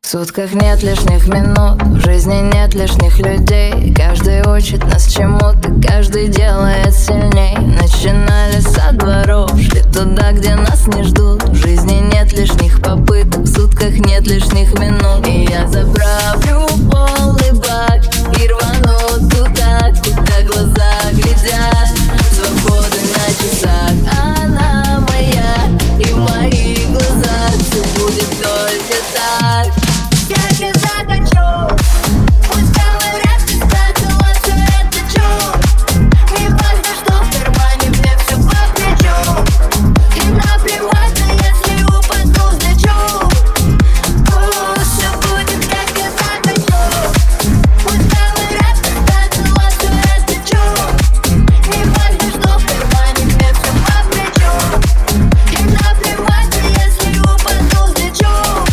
В сутках нет лишних минут, в жизни нет лишних людей. Каждый учит нас чему-то, каждый делает сильней. Начинали со дворов, шли туда, где нас не ждут. В жизни нет лишних попыток, в сутках нет лишних минут. И я заправлю полный бак и рвану туда, куда глаза глядят. Свободы на часах, она моя, и в моих глазах все будет только так. Как я захочу, пусть говорят, ты стратила все это чушь. Не важно, что в кармане, мне все по плечу. И наплевать, но если упаду, взлечу. Пусть все будет, как я захочу. Пусть говорят, ты стратила все это чушь. Не важно, что в кармане, мне все по плечу. И наплевать, но если упаду, взлечу.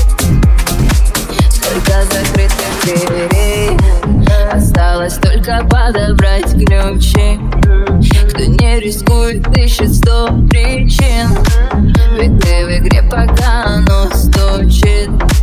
Сколько закрытых дверей, осталось только подобрать ключи. Кто не рискует, ищет 100 причин. Ведь ты в игре, пока оно стучит.